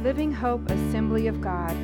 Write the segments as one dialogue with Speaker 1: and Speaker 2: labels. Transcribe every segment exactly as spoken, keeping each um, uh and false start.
Speaker 1: Living Hope Assembly of God.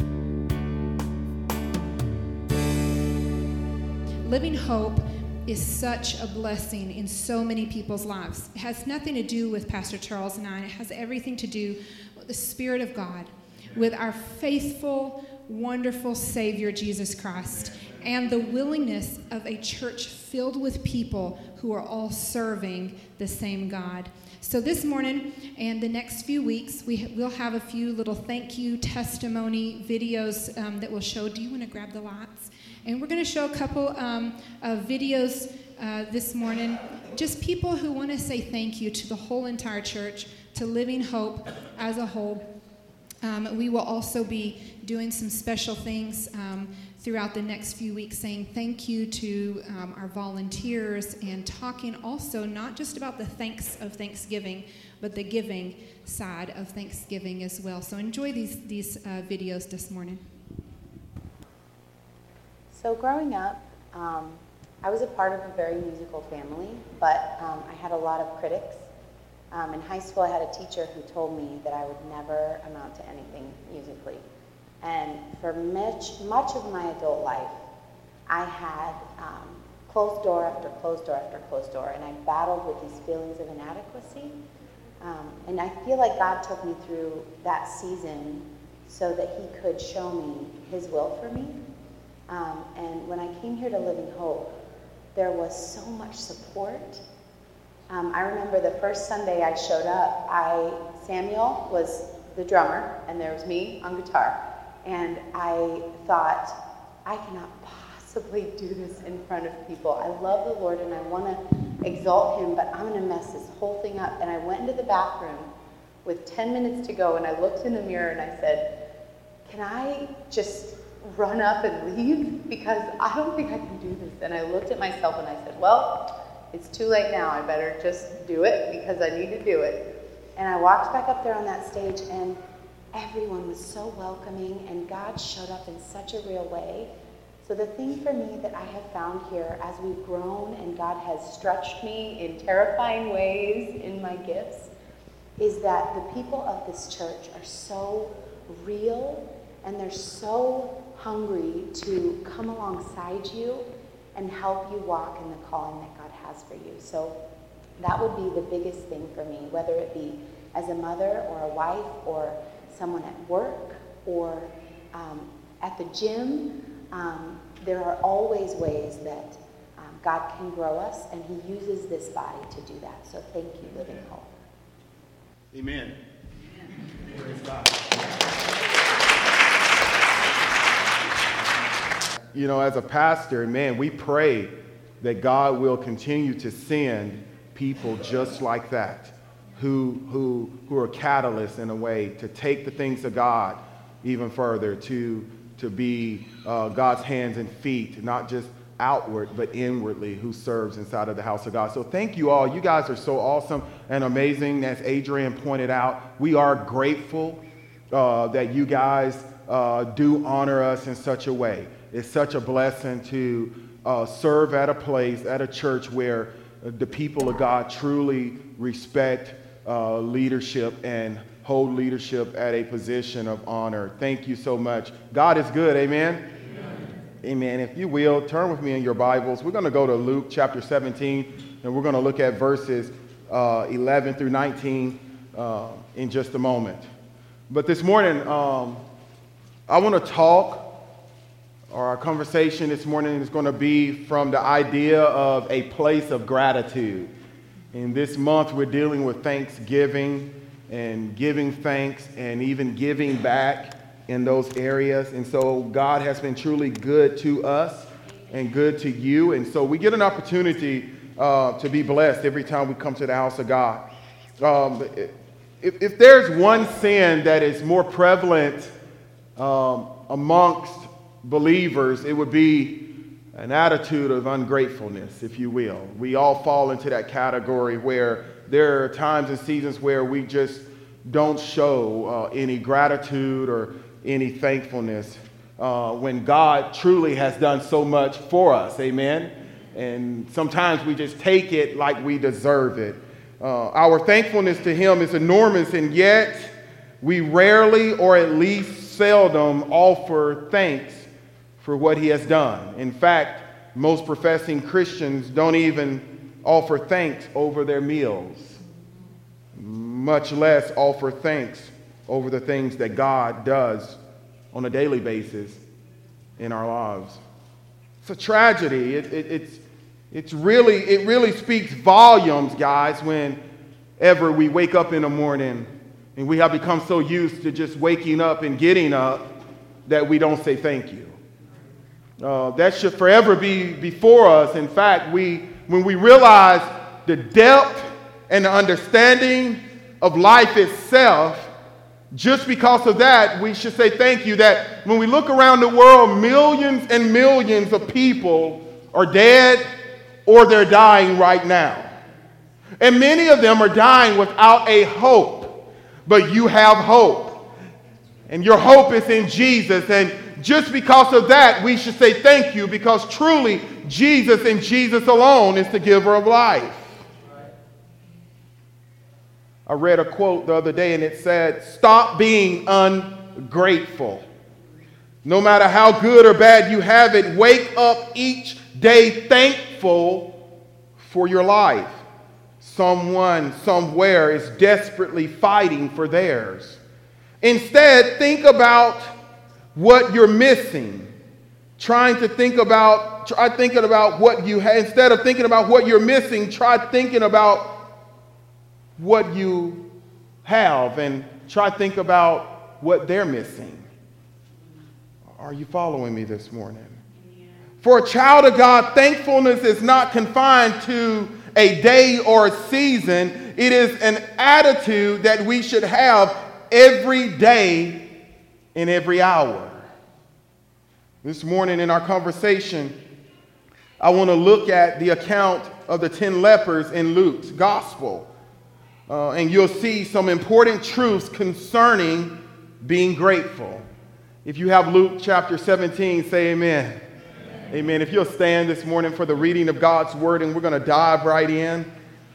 Speaker 2: Living Hope is such a blessing in so many people's lives. It has nothing to do with Pastor Charles and I. It has everything to do with the Spirit of God, with our faithful, wonderful Savior, Jesus Christ, and the willingness of a church filled with people who are all serving the same God. So this morning and the next few weeks, we will have a few little thank you testimony videos um, that will show. Do you want to grab the lights? And we're going to show a couple um, of videos uh, this morning, just people who want to say thank you to the whole entire church, to Living Hope as a whole. Um, we will also be doing some special things um, throughout the next few weeks, saying thank you to um, our volunteers and talking also not just about the thanks of Thanksgiving, but the giving side of Thanksgiving as well. So enjoy these, these uh, videos this morning.
Speaker 3: So growing up, um, I was a part of a very musical family, but um, I had a lot of critics. Um, in high school, I had a teacher who told me that I would never amount to anything musically. And for much, much of my adult life, I had um, closed door after closed door after closed door, and I battled with these feelings of inadequacy. Um, and I feel like God took me through that season so that he could show me his will for me. Um, and when I came here to Living Hope, there was so much support. Um, I remember the first Sunday I showed up, I Samuel was the drummer, and there was me on guitar. And I thought, I cannot possibly do this in front of people. I love the Lord, and I want to exalt him, but I'm going to mess this whole thing up. And I went into the bathroom with ten minutes to go, and I looked in the mirror, and I said, can I just run up and leave, because I don't think I can do this. And I looked at myself and I said, well, it's too late now. I better just do it because I need to do it. And I walked back up there on that stage, and everyone was so welcoming, and God showed up in such a real way. So the thing for me that I have found here as we've grown and God has stretched me in terrifying ways in my gifts is that the people of this church are so real, and they're so hungry to come alongside you and help you walk in the calling that God has for you. So that would be the biggest thing for me, whether it be as a mother or a wife or someone at work or um, at the gym. Um, there are always ways that um, God can grow us, and he uses this body to do that. So thank you, Living Hope.
Speaker 4: Amen. Amen. Praise God. You know, as a pastor, man, we pray that God will continue to send people just like that, who who who are catalysts in a way to take the things of God even further, to to be uh, God's hands and feet, not just outward, but inwardly, who serves inside of the house of God. So thank you all. You guys are so awesome and amazing. As Adrian pointed out, we are grateful uh, that you guys uh, do honor us in such a way. It's such a blessing to uh, serve at a place, at a church where the people of God truly respect uh, leadership and hold leadership at a position of honor. Thank you so much. God is good. Amen? Amen. Amen. If you will, turn with me in your Bibles. We're going to go to Luke chapter seventeen, and we're going to look at verses uh, eleven through nineteen uh, in just a moment. But this morning, um, I want to talk. Our conversation this morning is going to be from the idea of a place of gratitude. In this month, we're dealing with Thanksgiving and giving thanks and even giving back in those areas. And so God has been truly good to us and good to you. And so we get an opportunity uh, to be blessed every time we come to the house of God. Um, if, if there's one sin that is more prevalent um, amongst believers, it would be an attitude of ungratefulness, if you will. We all fall into that category where there are times and seasons where we just don't show uh, any gratitude or any thankfulness uh, when God truly has done so much for us. Amen. And sometimes we just take it like we deserve it. Uh, our thankfulness to him is enormous, and yet we rarely or at least seldom offer thanks for what he has done. In fact, most professing Christians don't even offer thanks over their meals, much less offer thanks over the things that God does on a daily basis in our lives. It's a tragedy. It, it, it's, it's really, it really speaks volumes, guys, whenever we wake up in the morning and we have become so used to just waking up and getting up that we don't say thank you. Uh, that should forever be before us. In fact, we, when we realize the depth and the understanding of life itself, just because of that, we should say thank you. That when we look around the world, millions and millions of people are dead or they're dying right now. And many of them are dying without a hope. But you have hope. And your hope is in Jesus. And just because of that, we should say thank you, because truly Jesus and Jesus alone is the giver of life. I read a quote the other day and it said, "Stop being ungrateful. No matter how good or bad you have it, wake up each day thankful for your life. Someone somewhere is desperately fighting for theirs. Instead, think about what you're missing. Trying to think about, try thinking about what you have. Instead of thinking about what you're missing, try thinking about what you have, and try to think about what they're missing." Are you following me this morning? Yeah. For a child of God, thankfulness is not confined to a day or a season. It is an attitude that we should have every day and every hour. This morning in our conversation, I want to look at the account of the ten lepers in Luke's gospel. Uh, and you'll see some important truths concerning being grateful. If you have Luke chapter seventeen, say amen. Amen. Amen. If you'll stand this morning for the reading of God's word, and we're going to dive right in.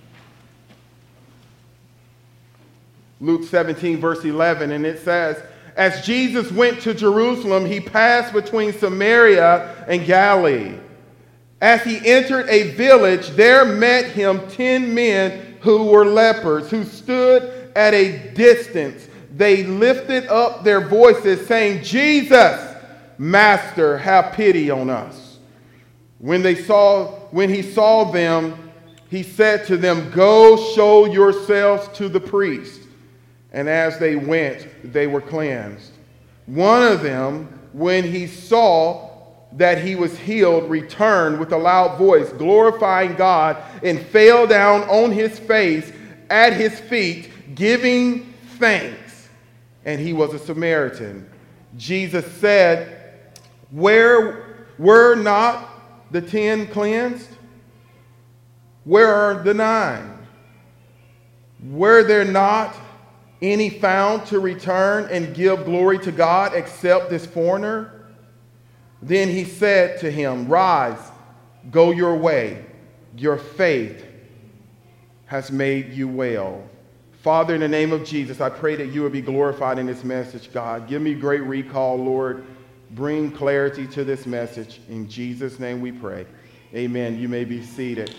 Speaker 4: Luke seventeen, verse eleven, and it says, "As Jesus went to Jerusalem, he passed between Samaria and Galilee. As he entered a village, there met him ten men who were lepers, who stood at a distance. They lifted up their voices, saying, 'Jesus, Master, have pity on us.' When they saw, when he saw them, he said to them, 'Go show yourselves to the priest.' And as they went, they were cleansed. One of them, when he saw that he was healed, returned with a loud voice, glorifying God, and fell down on his face at his feet, giving thanks. And he was a Samaritan. Jesus said, 'Where were not the ten cleansed? Where are the nine? Were there not any found to return and give glory to God except this foreigner?' Then he said to him, 'Rise, go your way. Your faith has made you well.'" Father, in the name of Jesus, I pray that you would be glorified in this message, God. Give me great recall, Lord. Bring clarity to this message. In Jesus' name we pray. Amen. You may be seated.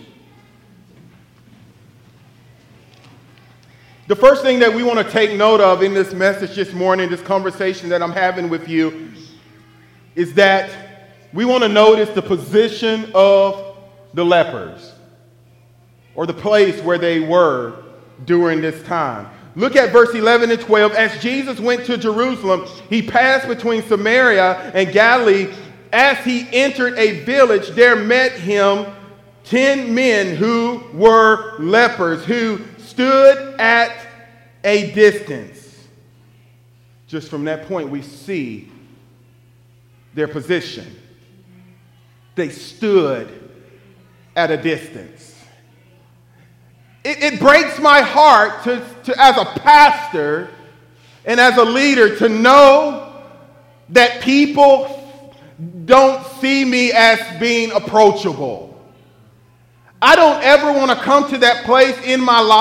Speaker 4: The first thing that we want to take note of in this message this morning, this conversation that I'm having with you, is that we want to notice the position of the lepers, or the place where they were during this time. Look at verse eleven and twelve. "As Jesus went to Jerusalem, he passed between Samaria and Galilee. As he entered a village, there met him ten men who were lepers, who stood at a distance." Just from that point, we see their position. They stood at a distance. It, it breaks my heart to, to, as a pastor and as a leader, to know that people don't see me as being approachable. I don't ever want to come to that place in my life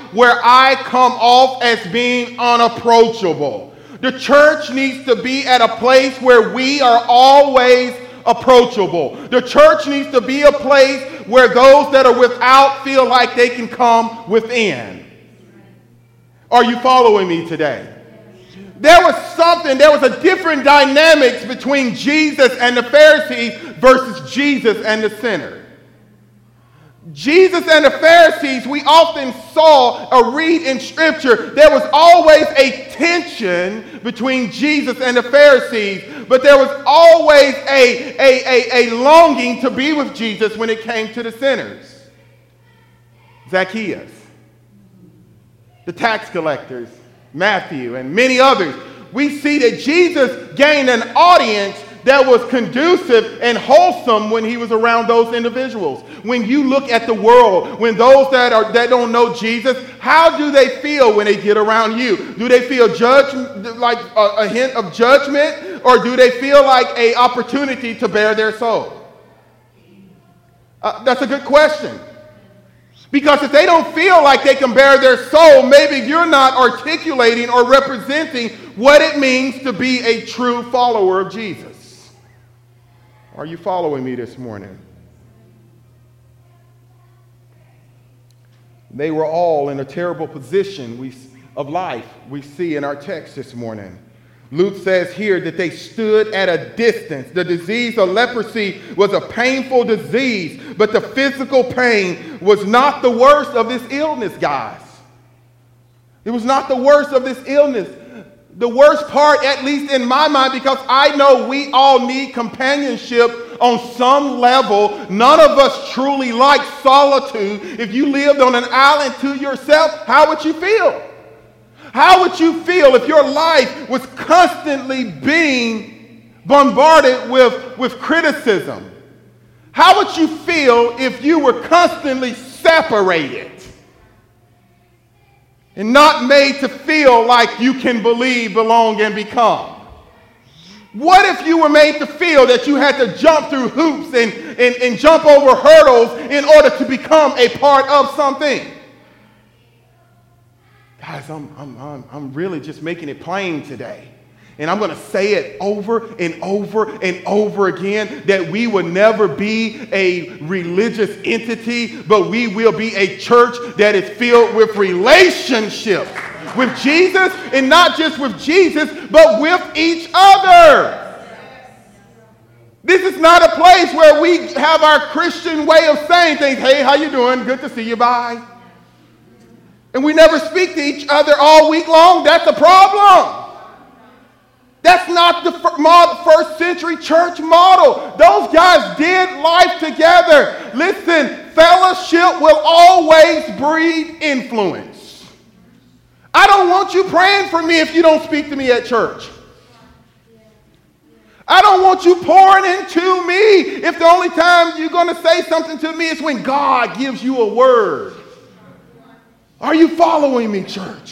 Speaker 4: where I come off as being unapproachable. The church needs to be at a place where we are always approachable. The church needs to be a place where those that are without feel like they can come within. Are you following me today? There was something, there was a different dynamics between Jesus and the Pharisees versus Jesus and the sinner. Jesus and the Pharisees, we often saw or read in Scripture, there was always a tension between Jesus and the Pharisees, but there was always a, a, a, a longing to be with Jesus when it came to the sinners. Zacchaeus, the tax collectors, Matthew, and many others. We see that Jesus gained an audience that was conducive and wholesome when he was around those individuals. When you look at the world, when those that are that don't know Jesus, how do they feel when they get around you? Do they feel judge, like a, a hint of judgment, or do they feel like an opportunity to bear their soul? Uh, that's a good question. Because if they don't feel like they can bear their soul, maybe you're not articulating or representing what it means to be a true follower of Jesus. Are you following me this morning? They were all in a terrible position we, of life we see in our text this morning. Luke says here that they stood at a distance. The disease of leprosy was a painful disease, but the physical pain was not the worst of this illness, guys. It was not the worst of this illness. The worst part, at least in my mind, because I know we all need companionship on some level. None of us truly like solitude. If you lived on an island to yourself, how would you feel? How would you feel if your life was constantly being bombarded with, with criticism? How would you feel if you were constantly separated and not made to feel like you can believe, belong, and become? What if you were made to feel that you had to jump through hoops and, and, and jump over hurdles in order to become a part of something? Guys, I'm, I'm, I'm, I'm really just making it plain today. And I'm going to say it over and over and over again that we will never be a religious entity, but we will be a church that is filled with relationships with Jesus, and not just with Jesus, but with each other. This is not a place where we have our Christian way of saying things. Hey, how you doing? Good to see you. Bye. And we never speak to each other all week long. That's a problem. That's not the first century church model. Those guys did life together. Listen, fellowship will always breed influence. I don't want you praying for me if you don't speak to me at church. I don't want you pouring into me if the only time you're going to say something to me is when God gives you a word. Are you following me, church?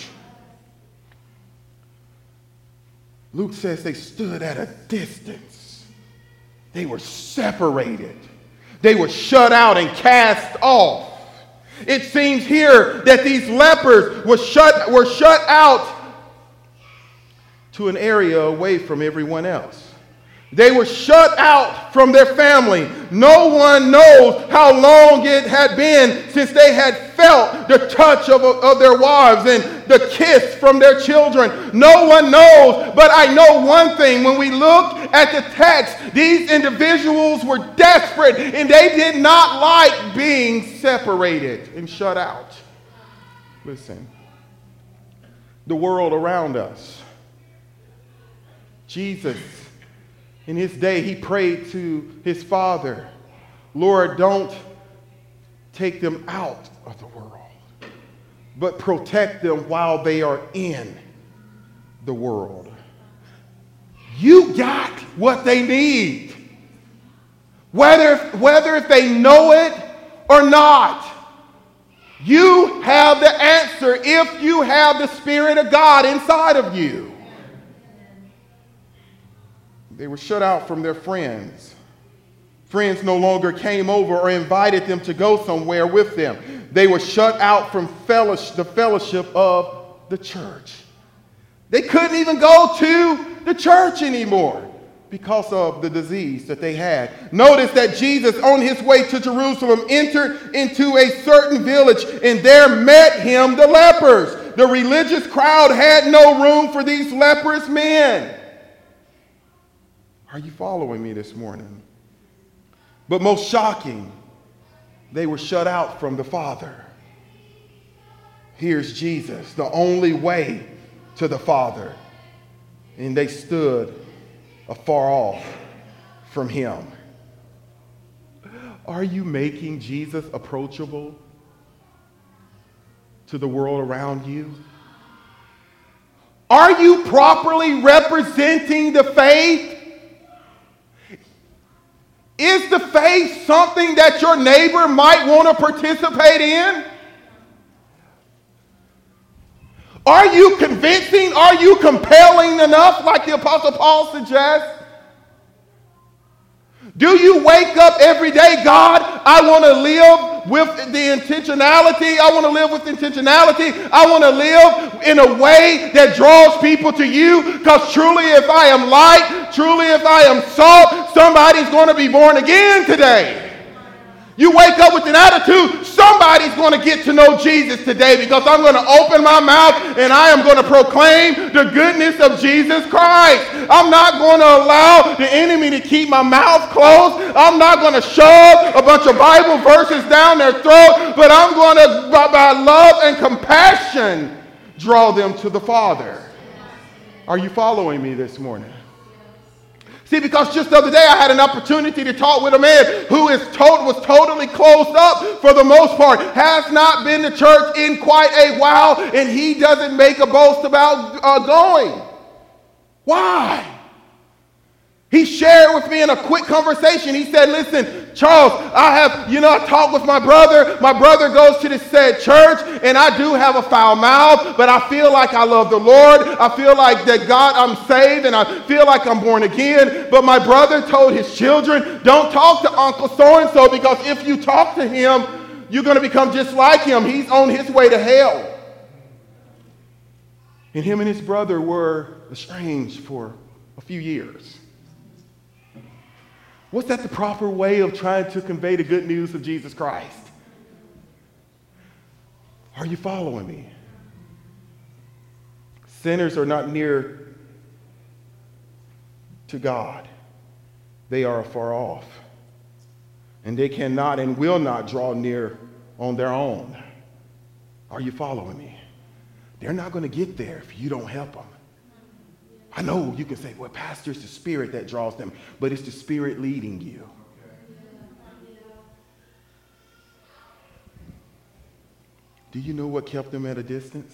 Speaker 4: Luke says they stood at a distance. They were separated. They were shut out and cast off. It seems here that these lepers were shut, were shut out to an area away from everyone else. They were shut out from their family. No one knows how long it had been since they had felt the touch of, of their wives and the kiss from their children. No one knows, but I know one thing. When we look at the text, these individuals were desperate and they did not like being separated and shut out. Listen, the world around us, Jesus, in his day, he prayed to his Father, Lord, don't take them out of the world, but protect them while they are in the world. You got what they need, whether, whether if they know it or not. You have the answer if you have the Spirit of God inside of you. They were shut out from their friends. Friends no longer came over or invited them to go somewhere with them. They were shut out from fellowship, the fellowship of the church. They couldn't even go to the church anymore because of the disease that they had. Notice that Jesus, on his way to Jerusalem, entered into a certain village, and there met him the lepers. The religious crowd had no room for these leprous men. Are you following me this morning? But most shocking, they were shut out from the Father. Here's Jesus, the only way to the Father. And they stood afar off from him. Are you making Jesus approachable to the world around you? Are you properly representing the faith? Is the faith something that your neighbor might want to participate in? Are you convincing? Are you compelling enough, like the Apostle Paul suggests? Do you wake up every day, God, I want to live with the intentionality. I want to live with intentionality. I want to live in a way that draws people to you, because truly if I am light, truly if I am salt, somebody's going to be born again today. You wake up with an attitude, somebody's going to get to know Jesus today, because I'm going to open my mouth and I am going to proclaim the goodness of Jesus Christ. I'm not going to allow the enemy to keep my mouth closed. I'm not going to shove a bunch of Bible verses down their throat, but I'm going to, by, by love and compassion, draw them to the Father. Are you following me this morning? See, because just the other day I had an opportunity to talk with a man who is to- was totally closed up for the most part, has not been to church in quite a while, and he doesn't make a boast about uh, going. Why? He shared with me in a quick conversation. He said, listen, Charles, I have, you know, I talked with my brother. My brother goes to this said church, and I do have a foul mouth, but I feel like I love the Lord. I feel like that God, I'm saved, and I feel like I'm born again. But my brother told his children, don't talk to Uncle so-and-so, because if you talk to him, you're going to become just like him. He's on his way to hell. And him and his brother were estranged for a few years. Was that the proper way of trying to convey the good news of Jesus Christ? Are you following me? Sinners are not near to God. They are afar off. And they cannot and will not draw near on their own. Are you following me? They're not going to get there if you don't help them. I know you can say, well, Pastor, it's the Spirit that draws them, but it's the Spirit leading you. Do you know what kept them at a distance?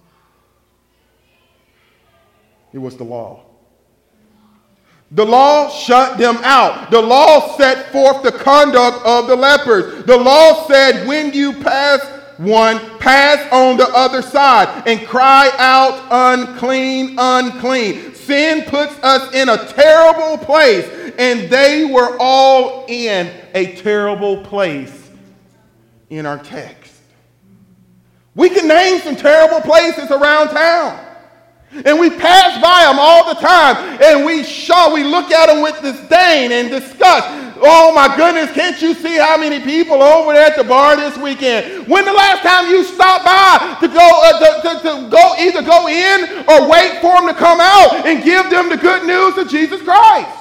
Speaker 4: It was the law. The law shut them out. The law set forth the conduct of the lepers. The law said, when you pass one, pass on the other side and cry out, unclean, unclean. Sin puts us in a terrible place, and they were all in a terrible place in our text. We can name some terrible places around town, and we pass by them all the time, and we show, we look at them with disdain and disgust. Oh my goodness, can't you see how many people over there at the bar this weekend? When the last time you stopped by to go uh, to, to, to go either go in or wait for them to come out and give them the good news of Jesus Christ?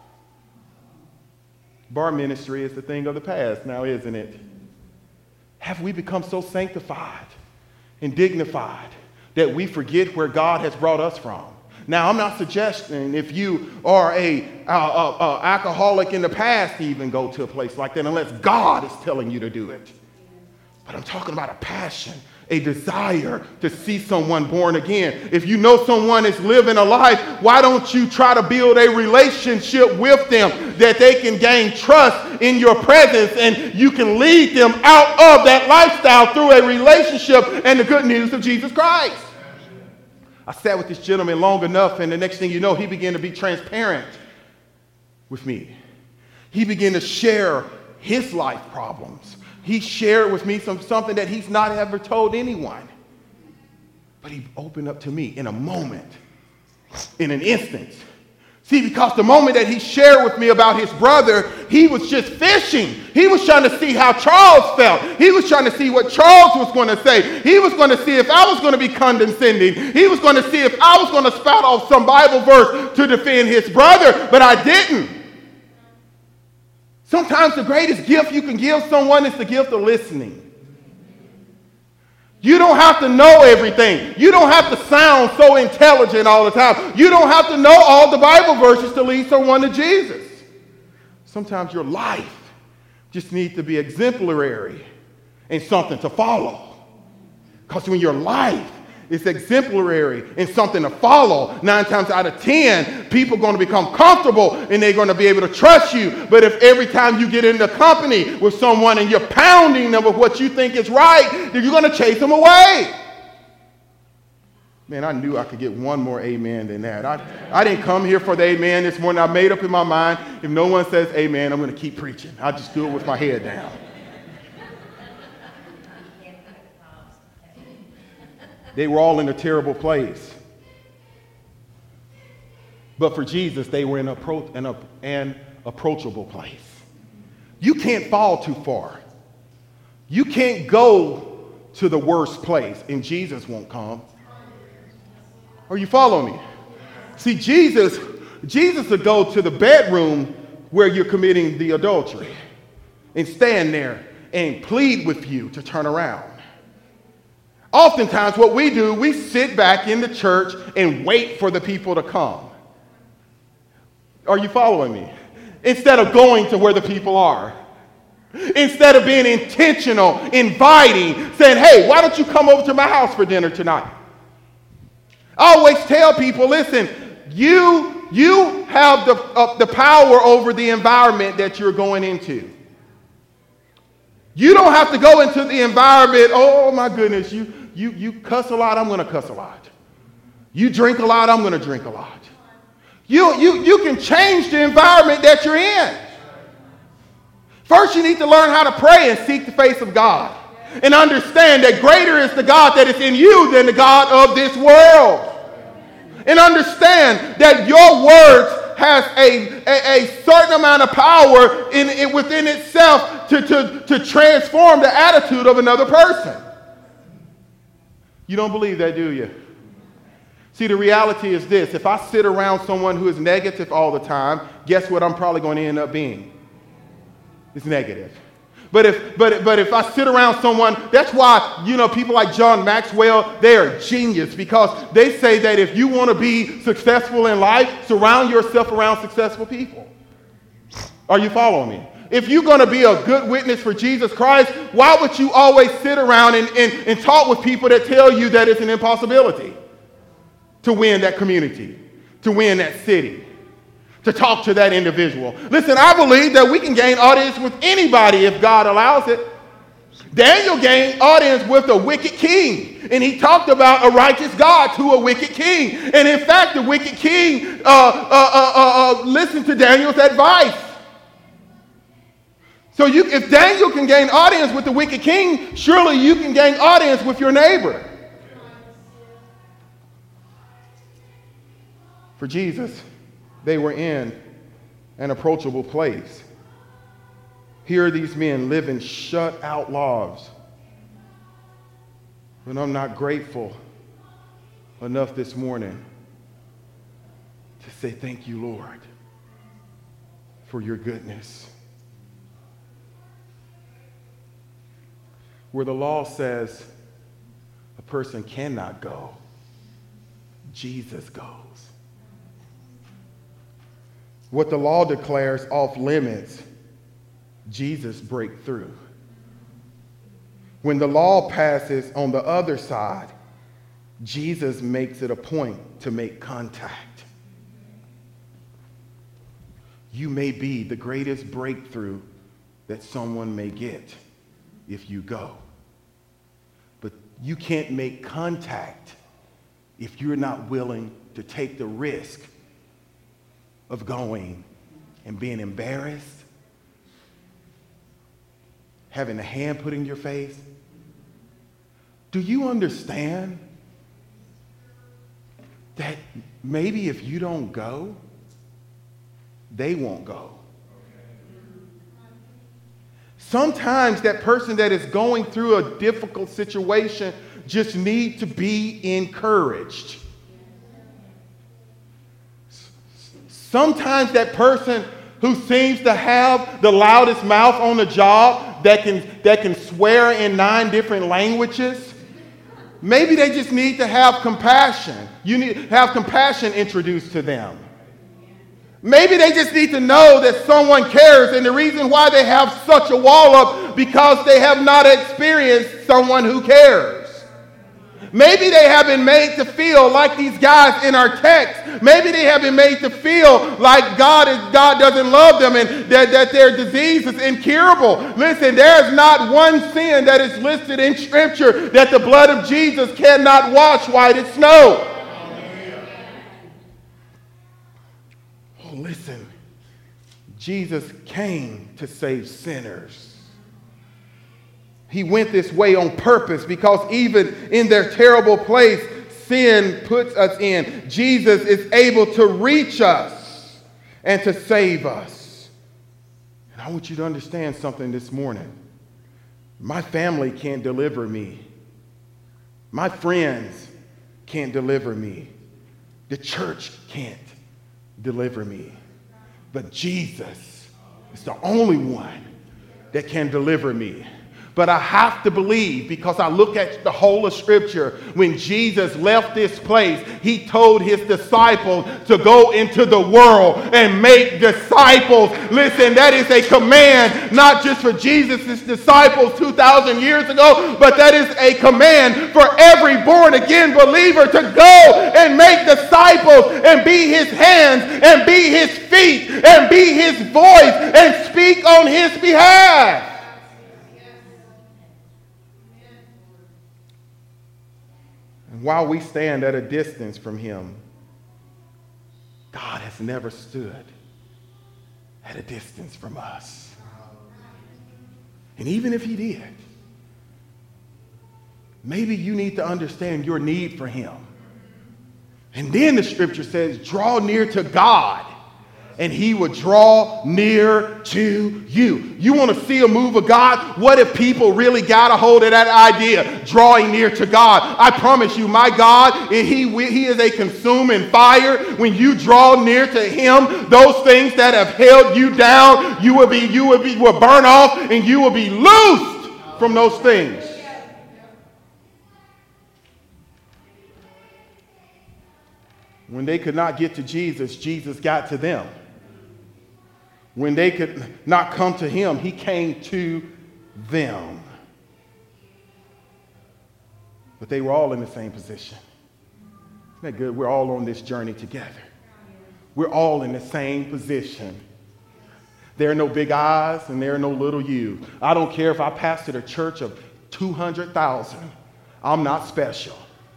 Speaker 4: Bar ministry is the thing of the past now, isn't it? Have we become so sanctified and dignified that we forget where God has brought us from? Now, I'm not suggesting if you are a, a, a, a alcoholic in the past to even go to a place like that unless God is telling you to do it. But I'm talking about a passion, a desire to see someone born again. If you know someone is living a life, why don't you try to build a relationship with them that they can gain trust in your presence, and you can lead them out of that lifestyle through a relationship and the good news of Jesus Christ? I sat with this gentleman long enough, and the next thing you know, he began to be transparent with me. He began to share his life problems. He shared with me some, something that he's not ever told anyone. But he opened up to me in a moment, in an instant. See, because the moment that he shared with me about his brother, he was just fishing. He was trying to see how Charles felt. He was trying to see what Charles was going to say. He was going to see if I was going to be condescending. He was going to see if I was going to spout off some Bible verse to defend his brother, but I didn't. Sometimes the greatest gift you can give someone is the gift of listening. You don't have to know everything. You don't have to sound so intelligent all the time. You don't have to know all the Bible verses to lead someone to Jesus. Sometimes your life just needs to be exemplary and something to follow. Because when your life is exemplary and something to follow, nine times out of ten, people are going to become comfortable and they're going to be able to trust you. But if every time you get into company with someone and you're pounding them with what you think is right, then you're going to chase them away. Man, I knew I could get one more amen than that. I, I didn't come here for the amen this morning. I made up in my mind, if no one says amen, I'm going to keep preaching. I'll just do it with my head down. They were all in a terrible place. But for Jesus, they were in a pro- an, a, an approachable place. You can't fall too far. You can't go to the worst place, and Jesus won't come. Are you following me? See, Jesus, Jesus would go to the bedroom where you're committing the adultery and stand there and plead with you to turn around. Oftentimes what we do, we sit back in the church and wait for the people to come. Are you following me? Instead of going to where the people are. Instead of being intentional, inviting, saying, hey, why don't you come over to my house for dinner tonight? I always tell people, listen, you, you have the, uh, the power over the environment that you're going into. You don't have to go into the environment, oh my goodness, you, you, you cuss a lot, I'm going to cuss a lot. You drink a lot, I'm going to drink a lot. You, you, you can change the environment that you're in. First, you need to learn how to pray and seek the face of God. And understand that greater is the God that is in you than the God of this world. And understand that your words has a, a, a certain amount of power in, in within itself to, to, to transform the attitude of another person. You don't believe that, do you? See, the reality is this. If I sit around someone who is negative all the time, guess what I'm probably going to end up being? It's negative. But if, but, but if I sit around someone, that's why, you know, people like John Maxwell, they are genius because they say that if you want to be successful in life, surround yourself around successful people. Are you following me? If you're going to be a good witness for Jesus Christ, why would you always sit around and, and, and talk with people that tell you that it's an impossibility to win that community, to win that city? To talk to that individual. Listen, I believe that we can gain audience with anybody if God allows it. Daniel gained audience with a wicked king, and he talked about a righteous God to a wicked king. And in fact, the wicked king uh, uh, uh, uh, uh, listened to Daniel's advice. So you, if Daniel can gain audience with the wicked king, surely you can gain audience with your neighbor. For Jesus, they were in an approachable place. Here are these men living shut out lives. But I'm not grateful enough this morning to say thank you, Lord, for your goodness. Where the law says a person cannot go, Jesus goes. What the law declares off limits, Jesus breaks through. When the law passes on the other side, Jesus makes it a point to make contact. You may be the greatest breakthrough that someone may get if you go. But you can't make contact if you're not willing to take the risk of going and being embarrassed, having a hand put in your face? Do you understand that maybe if you don't go, they won't go? Sometimes that person that is going through a difficult situation just need to be encouraged. Sometimes that person who seems to have the loudest mouth on the job, that can, that can swear in nine different languages, maybe they just need to have compassion. You need to have compassion introduced to them. Maybe they just need to know that someone cares, and the reason why they have such a wall up because they have not experienced someone who cares. Maybe they have been made to feel like these guys in our text. Maybe they have been made to feel like God is God doesn't love them and that, that their disease is incurable. Listen, there is not one sin that is listed in Scripture that the blood of Jesus cannot wash white as snow. Oh, listen, Jesus came to save sinners. He went this way on purpose because even in their terrible place, sin puts us in. Jesus is able to reach us and to save us. And I want you to understand something this morning. My family can't deliver me. My friends can't deliver me. The church can't deliver me. But Jesus is the only one that can deliver me. But I have to believe, because I look at the whole of Scripture, when Jesus left this place, he told his disciples to go into the world and make disciples. Listen, that is a command, not just for Jesus' disciples two thousand years ago, but that is a command for every born-again believer to go and make disciples and be his hands and be his feet and be his voice and speak on his behalf. While we stand at a distance from him, God has never stood at a distance from us. And even if he did, maybe you need to understand your need for him. And then the Scripture says, draw near to God, and he will draw near to you. You want to see a move of God? What if people really got a hold of that idea, drawing near to God? I promise you, my God, he, he is a consuming fire. When you draw near to him, those things that have held you down, you will be, you will be, will burn off, and you will be loosed from those things. When they could not get to Jesus, Jesus got to them. When they could not come to him, he came to them. But they were all in the same position. Isn't that good? We're all on this journey together. We're all in the same position. There are no big I's and there are no little U's. I don't care if I pastored a church of two hundred thousand. I'm not special.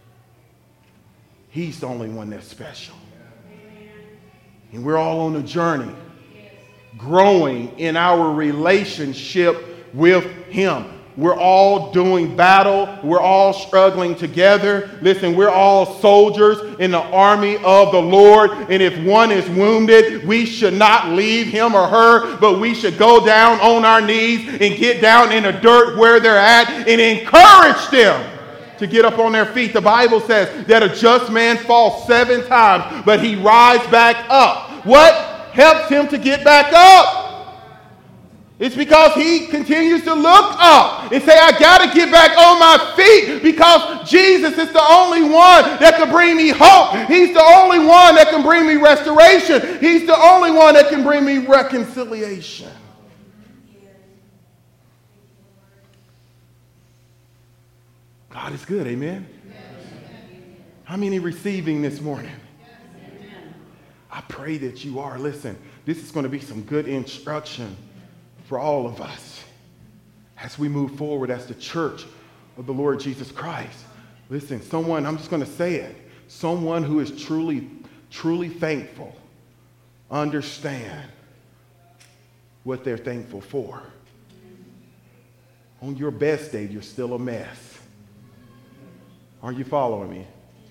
Speaker 4: He's the only one that's special. And we're all on a journey, growing in our relationship with him. We're all doing battle. We're all struggling together. Listen, we're all soldiers in the army of the Lord. And if one is wounded, we should not leave him or her, but we should go down on our knees and get down in the dirt where they're at and encourage them to get up on their feet. The Bible says that a just man falls seven times, but he rises back up. What helps him to get back up? It's because he continues to look up and say, I got to get back on my feet because Jesus is the only one that can bring me hope. He's the only one that can bring me restoration. He's the only one that can bring me reconciliation. God is good, amen? How many receiving this morning? I pray that you are. Listen, this is going to be some good instruction for all of us as we move forward as the church of the Lord Jesus Christ. Listen, someone, I'm just going to say it, someone who is truly, truly thankful, understand what they're thankful for. On your best day, you're still a mess. Are you following me?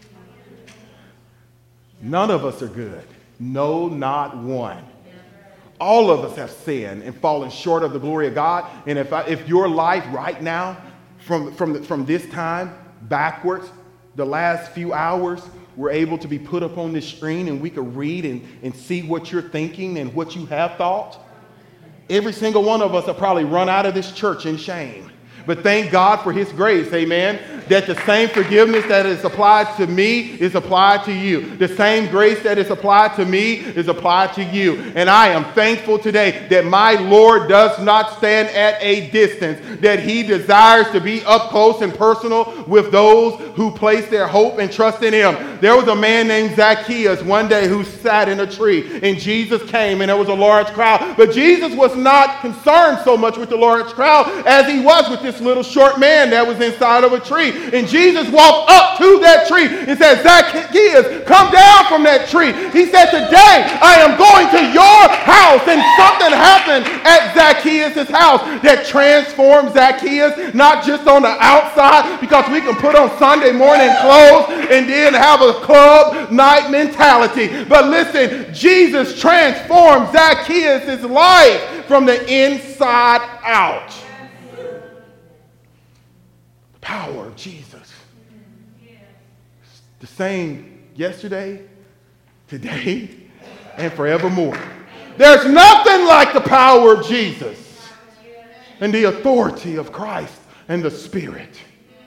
Speaker 4: None of us are good. No, not one. All of us have sinned and fallen short of the glory of God. And if I, if your life right now, from, from, the, from this time backwards, the last few hours, we're able to be put up on this screen and we can read and, and see what you're thinking and what you have thought, every single one of us will probably run out of this church in shame. But thank God for his grace, amen, that the same forgiveness that is applied to me is applied to you. The same grace that is applied to me is applied to you. And I am thankful today that my Lord does not stand at a distance, that he desires to be up close and personal with those who place their hope and trust in him. There was a man named Zacchaeus one day who sat in a tree, and Jesus came, and there was a large crowd. But Jesus was not concerned so much with the large crowd as he was with this little short man that was inside of a tree. And Jesus walked up to that tree and said, Zacchaeus, come down from that tree. He said, today I am going to your house. And something happened at Zacchaeus' house that transformed Zacchaeus, not just on the outside, because we can put on Sunday morning clothes and then have a club night mentality. But listen, Jesus transformed Zacchaeus' life from the inside out. Power of Jesus. The same yesterday, today, and forevermore. There's nothing like the power of Jesus and the authority of Christ and the Spirit.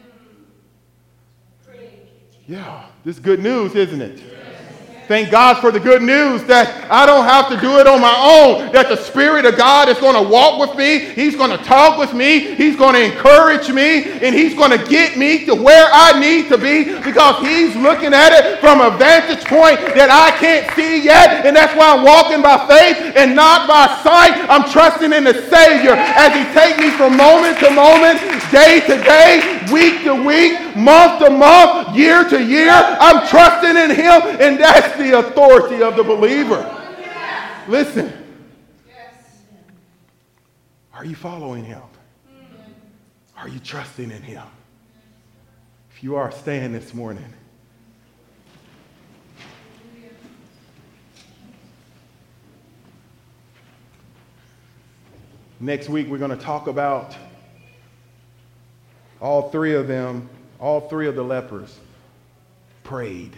Speaker 4: Yeah, this is good news, isn't it? Thank God for the good news that I don't have to do it on my own, that the Spirit of God is going to walk with me. He's going to talk with me. He's going to encourage me, and he's going to get me to where I need to be because he's looking at it from a vantage point that I can't see yet, and that's why I'm walking by faith and not by sight. I'm trusting in the Savior as he takes me from moment to moment, day to day, week to week, month to month, year to year. I'm trusting in him, and that's the authority of the believer. Listen. Are you following him? Are you trusting in him? If you are, stand this morning. Next week, we're going to talk about all three of them, all three of the lepers prayed.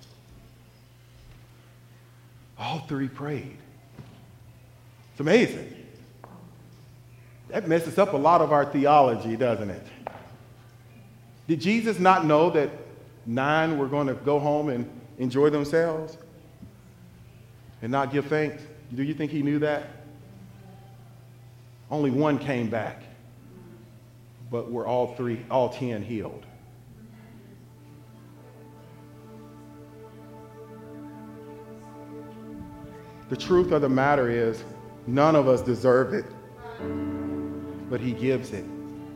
Speaker 4: All three prayed. It's amazing. That messes up a lot of our theology, doesn't it? Did Jesus not know that nine were going to go home and enjoy themselves and not give thanks? Do you think he knew that? Only one came back, but were all three, all ten healed. The truth of the matter is, none of us deserve it, but he gives it.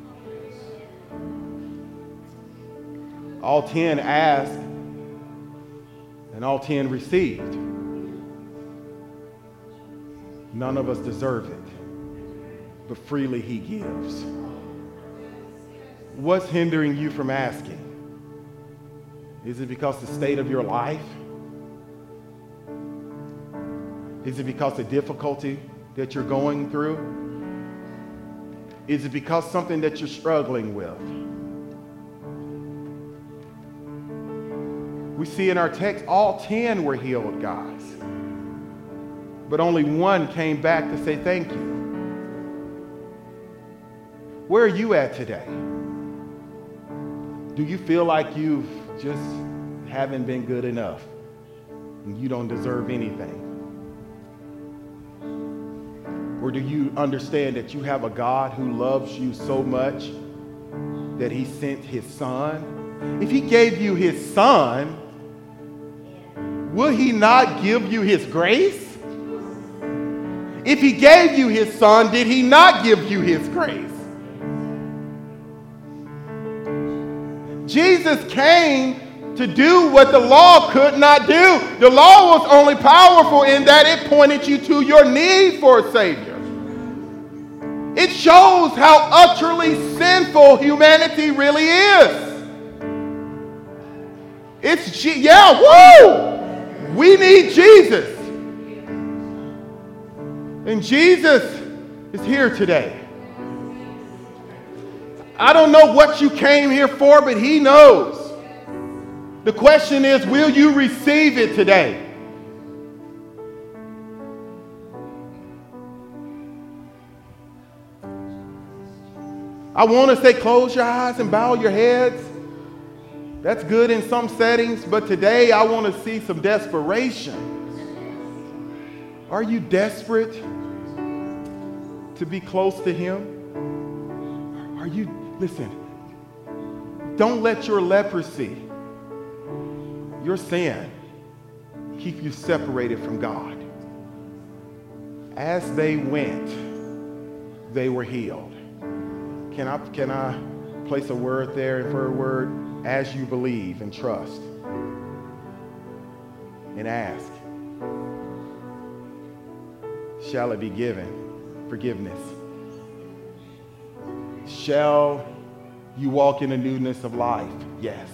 Speaker 4: All ten asked, and all ten received. None of us deserve it, but freely he gives. What's hindering you from asking? Is it because the state of your life? Is it because of difficulty that you're going through? Is it because something that you're struggling with? We see in our text, all ten were healed, guys. But only one came back to say thank you. Where are you at today? Do you feel like you just haven't been good enough and you don't deserve anything? Or do you understand that you have a God who loves you so much that he sent his son? If he gave you his son, will he not give you his grace? If he gave you his son, did he not give you his grace? Jesus came to do what the law could not do. The law was only powerful in that it pointed you to your need for a Savior. It shows how utterly sinful humanity really is. It's, G- yeah, woo! We need Jesus. And Jesus is here today. I don't know what you came here for, but he knows. The question is, will you receive it today? I want to say close your eyes and bow your heads. That's good in some settings, but today I want to see some desperation. Are you desperate to be close to him? Are you, listen, don't let your leprosy, your sin, keep you separated from God. As they went, they were healed. Can I, can I place a word there for a word? As you believe and trust and ask, shall it be given? Forgiveness. Shall you walk in the newness of life? Yes.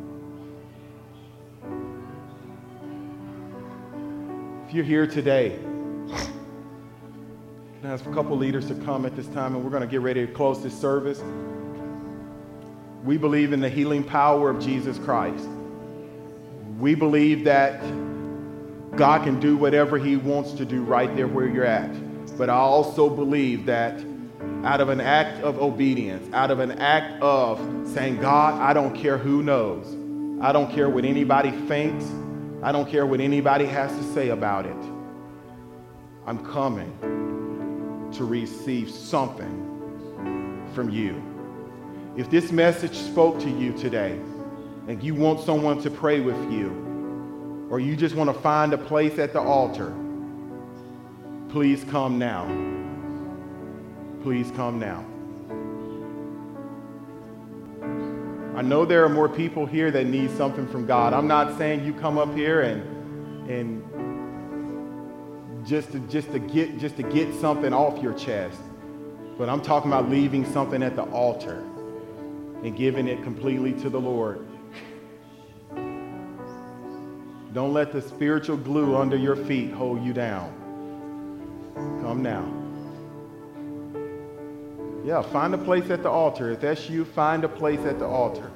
Speaker 4: If you're here today, can I ask a couple leaders to come at this time, and we're going to get ready to close this service. We believe in the healing power of Jesus Christ. We believe that God can do whatever he wants to do right there where you're at. But I also believe that out of an act of obedience, out of an act of saying, God, I don't care who knows. I don't care what anybody thinks. I don't care what anybody has to say about it. I'm coming to receive something from you. If this message spoke to you today and you want someone to pray with you, or you just want to find a place at the altar, please come now. Please come now. I know there are more people here that need something from God. I'm not saying you come up here and and just to just to get just to get something off your chest, but I'm talking about leaving something at the altar and giving it completely to the Lord. Don't let the spiritual glue under your feet hold you down. Come now. Yeah, find a place at the altar. If that's you, find a place at the altar.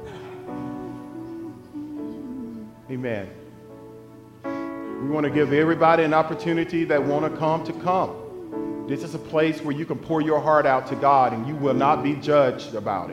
Speaker 4: Amen. We want to give everybody an opportunity that want to come to come. This is a place where you can pour your heart out to God and you will not be judged about it.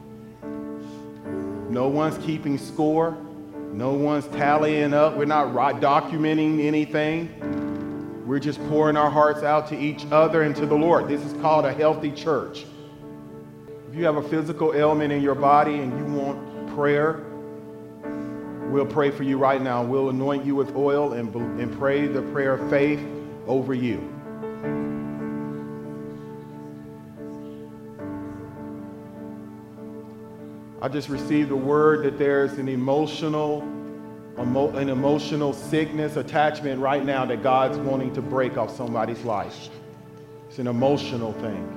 Speaker 4: No one's keeping score. No one's tallying up. We're not documenting anything. We're just pouring our hearts out to each other and to the Lord. This is called a healthy church. If you have a physical ailment in your body and you want prayer, we'll pray for you right now. We'll anoint you with oil and, and pray the prayer of faith over you. I just received a word that there's an emotional, emo, an emotional sickness attachment right now that God's wanting to break off somebody's life. It's an emotional thing.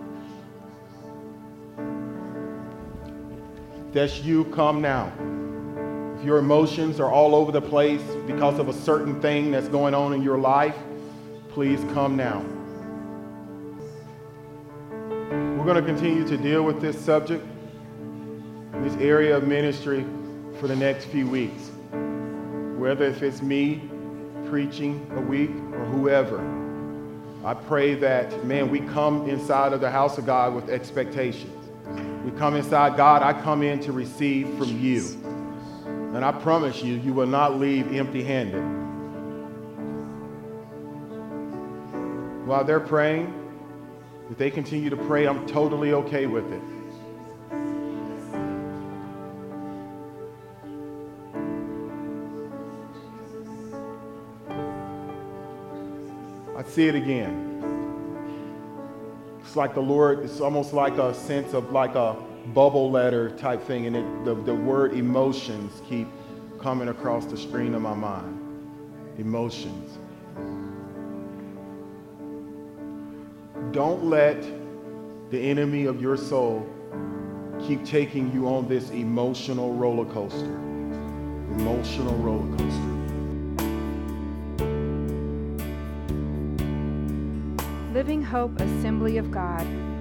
Speaker 4: If that's you, come now. If your emotions are all over the place because of a certain thing that's going on in your life, please come now. We're going to continue to deal with this subject, this area of ministry, for the next few weeks. Whether if it's me preaching a week or whoever, I pray that, man, we come inside of the house of God with expectations. We come inside, God, I come in to receive from you. And I promise you, you will not leave empty-handed. While they're praying, if they continue to pray, I'm totally okay with it. I see it again. It's like the Lord, it's almost like a sense of like a bubble letter type thing, and it, the, the word emotions keep coming across the screen of my mind. Emotions. Don't let the enemy of your soul keep taking you on this emotional roller coaster. Emotional roller coaster.
Speaker 1: Living Hope Assembly of God